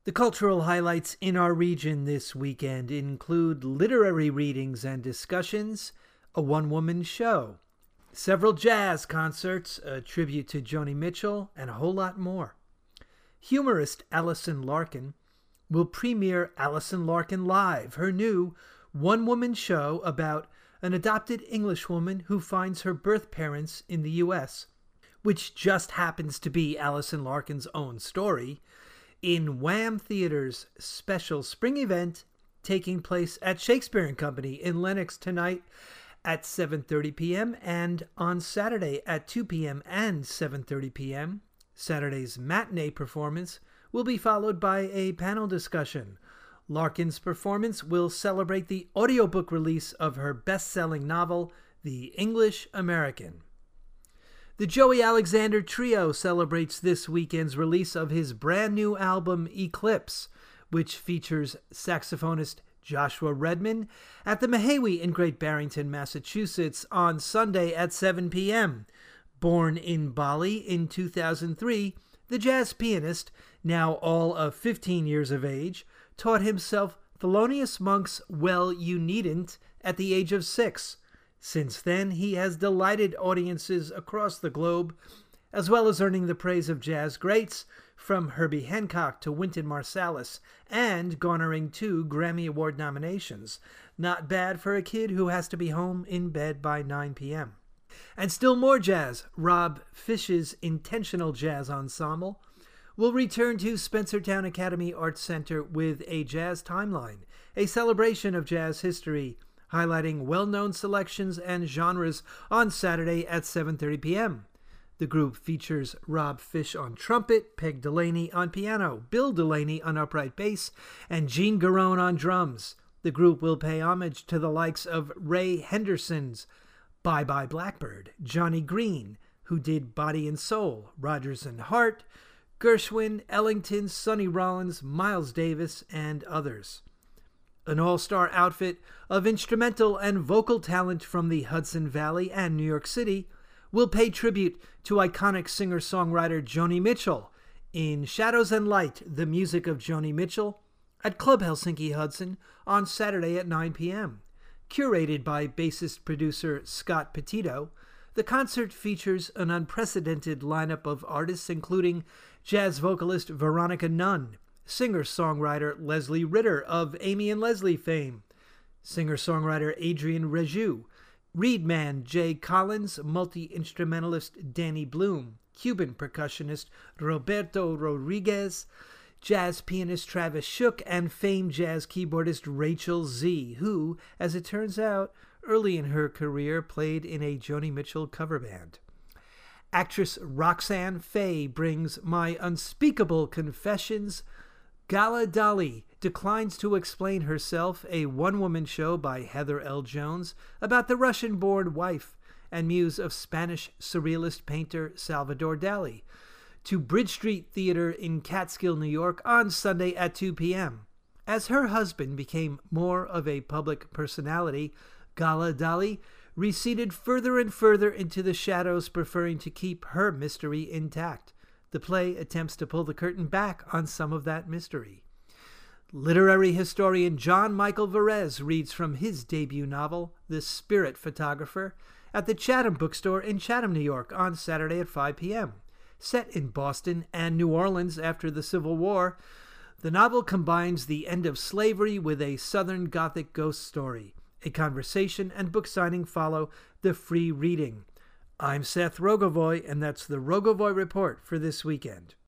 The cultural highlights in our region this weekend include literary readings and discussions, a one-woman show, several jazz concerts, a tribute to Joni Mitchell, and a whole lot more. Humorist Alison Larkin will premiere Alison Larkin Live, her new one-woman show about an adopted Englishwoman who finds her birth parents in the U.S., which just happens to be Alison Larkin's own story, in Wham Theater's special spring event taking place at Shakespeare & Company in Lenox tonight at 7:30 p.m. and on Saturday at 2 p.m. and 7:30 p.m. Saturday's matinee performance will be followed by a panel discussion. Larkin's performance will celebrate the audiobook release of her best-selling novel, The English American. The Joey Alexander Trio celebrates this weekend's release of his brand new album, Eclipse, which features saxophonist Joshua Redman at the Mahawi in Great Barrington, Massachusetts on Sunday at 7 p.m. Born in Bali in 2003, the jazz pianist, now all of 15 years of age, taught himself Thelonious Monk's Well You Needn't at the age of 6. Since then, he has delighted audiences across the globe, as well as earning the praise of jazz greats from Herbie Hancock to Wynton Marsalis, and garnering 2 Grammy Award nominations. Not bad for a kid who has to be home in bed by 9 p.m. And still more jazz. Rob Fish's Intentional Jazz Ensemble will return to Spencertown Academy Arts Center with a jazz timeline, a celebration of jazz history, highlighting well-known selections and genres on Saturday at 7:30 p.m. The group features Rob Fish on trumpet, Peg Delaney on piano, Bill Delaney on upright bass, and Gene Garone on drums. The group will pay homage to the likes of Ray Henderson's Bye Bye Blackbird, Johnny Green, who did Body and Soul, Rodgers and Hart, Gershwin, Ellington, Sonny Rollins, Miles Davis, and others. An all-star outfit of instrumental and vocal talent from the Hudson Valley and New York City will pay tribute to iconic singer-songwriter Joni Mitchell in Shadows and Light, the music of Joni Mitchell, at Club Helsinki Hudson on Saturday at 9 p.m. Curated by bassist-producer Scott Petito, the concert features an unprecedented lineup of artists including jazz vocalist Veronica Nunn, singer-songwriter Leslie Ritter of Amy and Leslie fame, singer-songwriter Adrian Rejou, reed man Jay Collins, multi-instrumentalist Danny Bloom, Cuban percussionist Roberto Rodriguez, jazz pianist Travis Shook, and famed jazz keyboardist Rachel Z, who, as it turns out, early in her career played in a Joni Mitchell cover band. Actress Roxanne Faye brings My Unspeakable Confessions. Gala Dali declines to explain herself, a one-woman show by Heather L. Jones about the Russian-born wife and muse of Spanish surrealist painter Salvador Dali, to Bridge Street Theater in Catskill, New York on Sunday at 2 p.m. As her husband became more of a public personality, Gala Dali receded further and further into the shadows, preferring to keep her mystery intact. The play attempts to pull the curtain back on some of that mystery. Literary historian John Michael Varese reads from his debut novel, The Spirit Photographer, at the Chatham Bookstore in Chatham, New York on Saturday at 5 p.m. Set in Boston and New Orleans after the Civil War, the novel combines the end of slavery with a Southern Gothic ghost story. A conversation and book signing follow the free reading. I'm Seth Rogovoy, and that's the Rogovoy Report for this weekend.